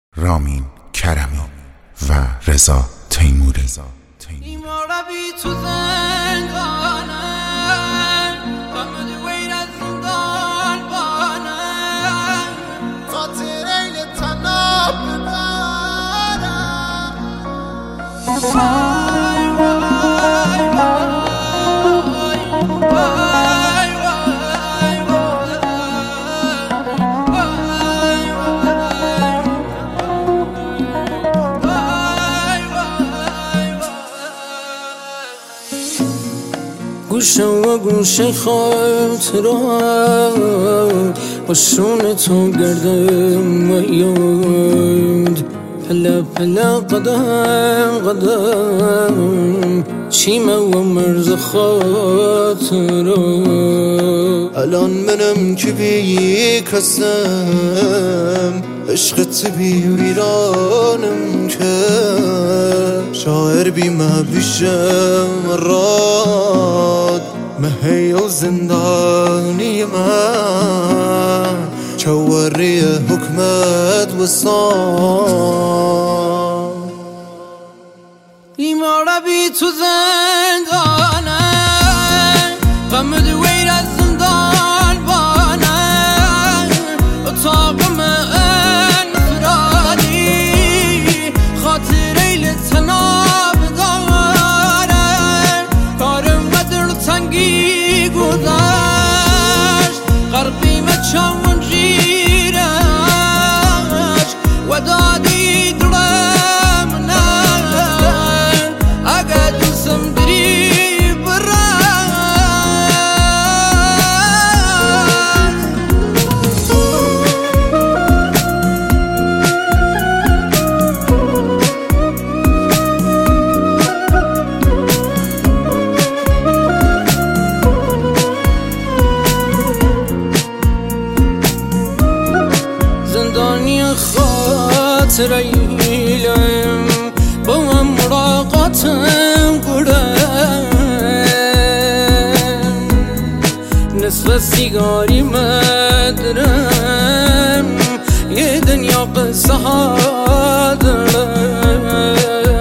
رامین کرمی و رضا تیموری. بیماربی تو زندانم قمد ویر از زندان بانم خاطر ایل تناب ببارم وای وای وای وای گوشه و گوشه خاطرات با شون تو گردم و یاد پله پله قدم قدم چیمه و مرز خاطرات الان منم که بی کسم عشقت بی ویرانم که شاعر بی مبیشم راد مهی و زندانی من چوری حکمت و سان بیماره بی تو زندانم قمد ویر از زندان بانم اتاق من فرادی خاطر ایل تناب دارم کارم و دل تنگی گذشت قربیم چون جیرش و دادی دلم نه اگه دوستم دری خاطر ایلم با هم مراقاتم گرم نصف سیگاری مدرم یه دنیا قصه ها دارم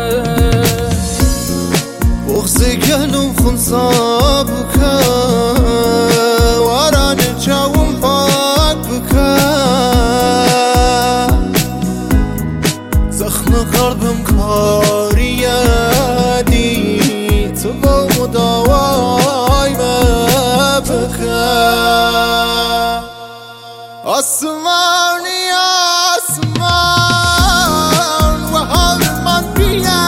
بغض گلم خونسا بکن واران جاوم پاک بکن زخم قلبم کاریدی تو با مداوای بکن آسمانی آسمان و حال من بیا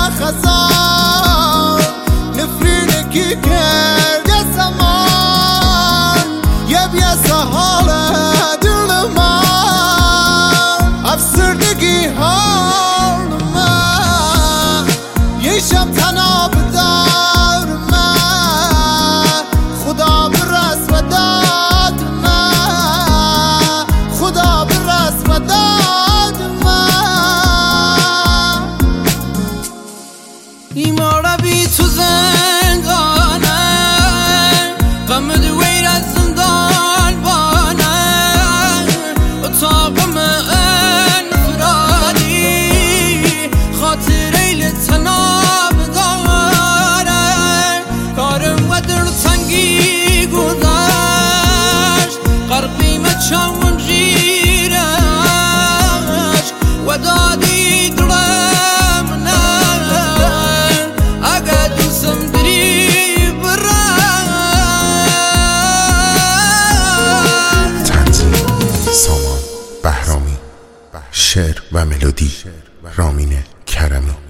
خزان نفرینگی کرده زمان یه بیسه حال دل من افسردگی حال من یه شب تناب دار من خدا برس و داد من خدا برس و داد من بیماره بی تو زندانم قمد ویر از زندان بانم اتاق من خاطر ایل تناب دارم کارم و دل تنگی گذشت قربیم چون جیرش و دادی دلم نه اگه دوستم دری برم تنظیم سامان بهرامی، شعر و ملودی رامین کرمی.